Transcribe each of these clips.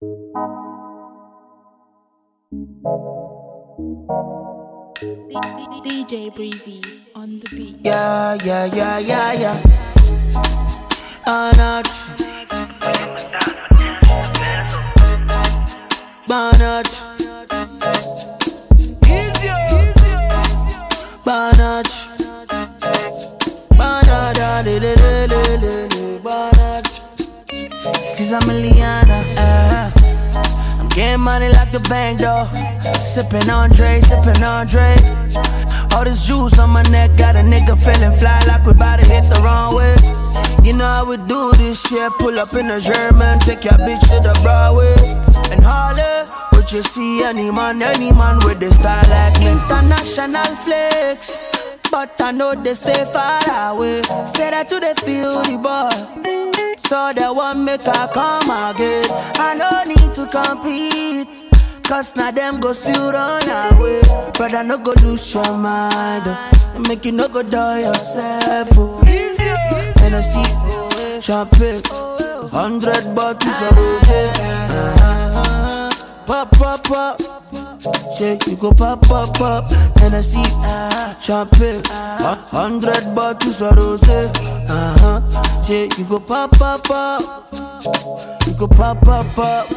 DJ Breezy on the beat. Yeah. Banach. Banach. Banach. She's a millionaire. I'm getting money like the bank though. Sippin' Andre. All this juice on my neck got a nigga feeling fly like we bout to hit the wrong way. You know how we do this shit. Pull up in a German, take your bitch to the Broadway and holler. But you see any man with the style like me. International flex, but I know they stay far away. Say that to the feel the boy, so that one make her come again. I no need to compete, cause now them go still run away. Brother, no go lose your mind, make you no go die yourself. And I see champagne, 100 bottles of rosé. Pop, yeah, you go pop. And I see champagne, 100 bottles of rosé. Yeah, you go pop. You go pop.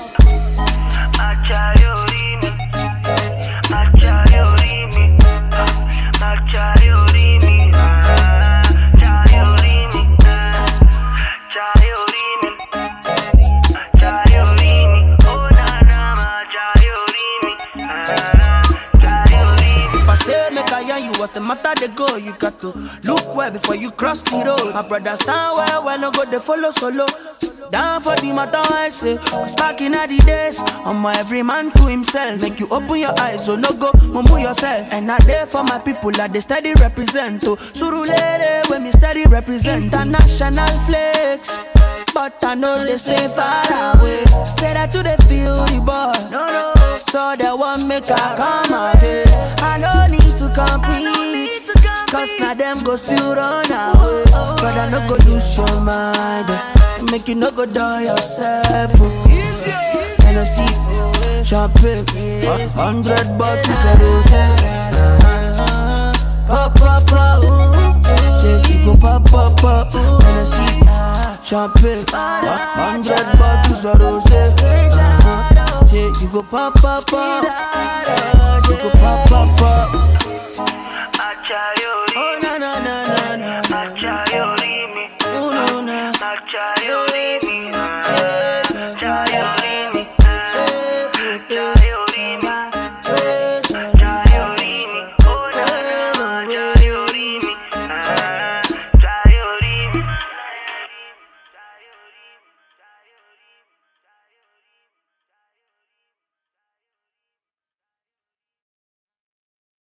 What's the matter, they go? You got to look well before you cross the road. My brother stand well, no go they follow solo. Down for the matter I say, cause back in the days, I'm every man to himself. Make you open your eyes, so no go, move yourself. And I there for my people that they steady represent. To Surulere, when me steady represent. International flex, but I know they stay far away. Say that to the feel the boy, no. So that one make her come again. I no need to compete, cause now them go still run away. But I no go lose your mind, make you no go die yourself. And I see champagne, 100 bottles of rosé. Pop, yeah, you go pop. And I see champagne, 100 bottles of rosé. Yeah, you go pop. You go pop. Oh, na.